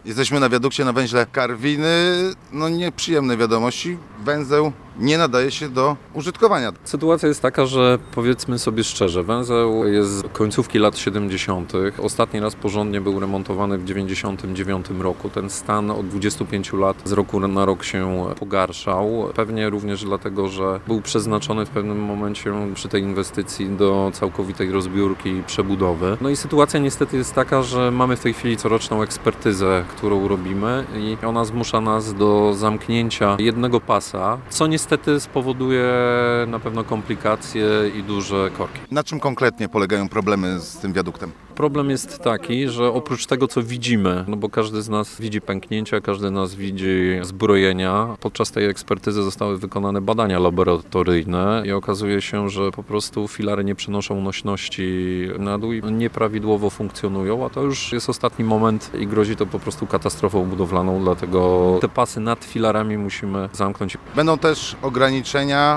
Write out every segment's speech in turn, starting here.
Jesteśmy na wiadukcie na węźle Karwiny. No nieprzyjemne wiadomości. Węzeł nie nadaje się do użytkowania. Sytuacja jest taka, że powiedzmy sobie szczerze, węzeł jest z końcówki lat 70. Ostatni raz porządnie był remontowany w 99 roku. Ten stan od 25 lat z roku na rok się pogarszał. Pewnie również dlatego, że był przeznaczony w pewnym momencie przy tej inwestycji do całkowitej rozbiórki i przebudowy. No i sytuacja niestety jest taka, że mamy w tej chwili coroczną ekspertyzę, którą robimy i ona zmusza nas do zamknięcia jednego pasa, co niestety spowoduje na pewno komplikacje i duże korki. Na czym konkretnie polegają problemy z tym wiaduktem? Problem jest taki, że oprócz tego, co widzimy, no bo każdy z nas widzi pęknięcia, każdy z nas widzi zbrojenia, podczas tej ekspertyzy zostały wykonane badania laboratoryjne i okazuje się, że po prostu filary nie przenoszą nośności na dół i nieprawidłowo funkcjonują, a to już jest ostatni moment i grozi to po prostu katastrofą budowlaną, dlatego te pasy nad filarami musimy zamknąć. Będą też ograniczenia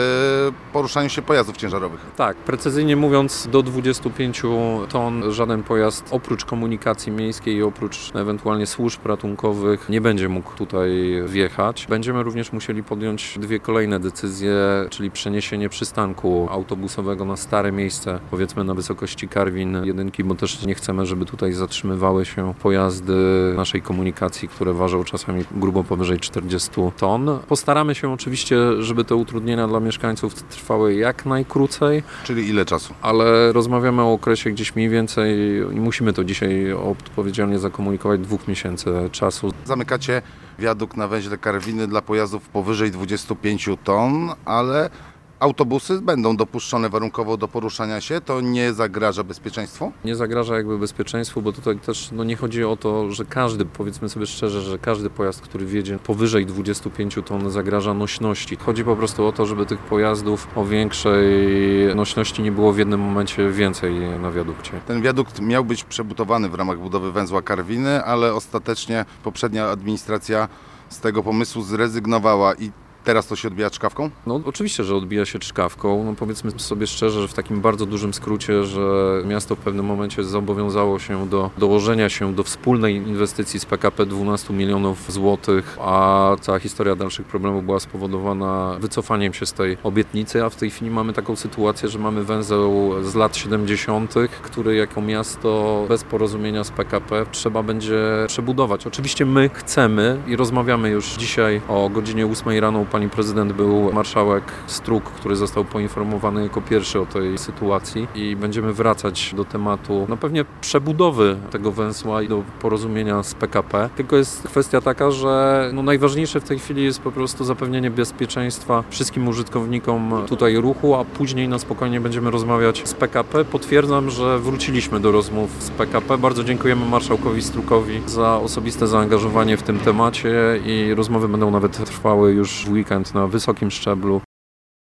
w poruszaniu się pojazdów ciężarowych. Tak, precyzyjnie mówiąc, do 25 ton żaden pojazd oprócz komunikacji miejskiej i oprócz ewentualnie służb ratunkowych nie będzie mógł tutaj wjechać. Będziemy również musieli podjąć dwie kolejne decyzje, czyli przeniesienie przystanku autobusowego na stare miejsce, powiedzmy na wysokości Karwin 1, bo też nie chcemy, żeby tutaj zatrzymywały się pojazdy naszej komunikacji, które ważą czasami grubo powyżej 40 ton. Postaramy się oczywiście, żeby te utrudnienia dla mieszkańców trwały jak najkrócej. Czyli ile czasu? Ale rozmawiamy o okresie gdzieś mniej więcej i musimy to dzisiaj odpowiedzialnie zakomunikować 2 miesięcy czasu. Zamykacie wiadukt na węźle Karwiny dla pojazdów powyżej 25 ton, ale autobusy będą dopuszczone warunkowo do poruszania się. To nie zagraża bezpieczeństwu? Nie zagraża jakby bezpieczeństwu, bo tutaj też nie chodzi o to, że każdy, powiedzmy sobie szczerze, że każdy pojazd, który wjedzie powyżej 25 ton zagraża nośności. Chodzi po prostu o to, żeby tych pojazdów o większej nośności nie było w jednym momencie więcej na wiadukcie. Ten wiadukt miał być przebudowany w ramach budowy węzła Karwiny, ale ostatecznie poprzednia administracja z tego pomysłu zrezygnowała i teraz to się odbija czkawką? No oczywiście, że odbija się czkawką. No powiedzmy sobie szczerze, że w takim bardzo dużym skrócie, że miasto w pewnym momencie zobowiązało się do dołożenia się do wspólnej inwestycji z PKP 12 milionów złotych, a cała historia dalszych problemów była spowodowana wycofaniem się z tej obietnicy, a w tej chwili mamy taką sytuację, że mamy węzeł z lat 70., który jako miasto bez porozumienia z PKP trzeba będzie przebudować. Oczywiście my chcemy i rozmawiamy już dzisiaj o godzinie 8 rano. Pani prezydent był marszałek Strug, który został poinformowany jako pierwszy o tej sytuacji i będziemy wracać do tematu pewnie przebudowy tego węzła i do porozumienia z PKP. Tylko jest kwestia taka, że najważniejsze w tej chwili jest po prostu zapewnienie bezpieczeństwa wszystkim użytkownikom tutaj ruchu, a później na spokojnie będziemy rozmawiać z PKP. Potwierdzam, że wróciliśmy do rozmów z PKP. Bardzo dziękujemy marszałkowi Strugowi za osobiste zaangażowanie w tym temacie i rozmowy będą nawet trwały już w weekend na wysokim szczeblu.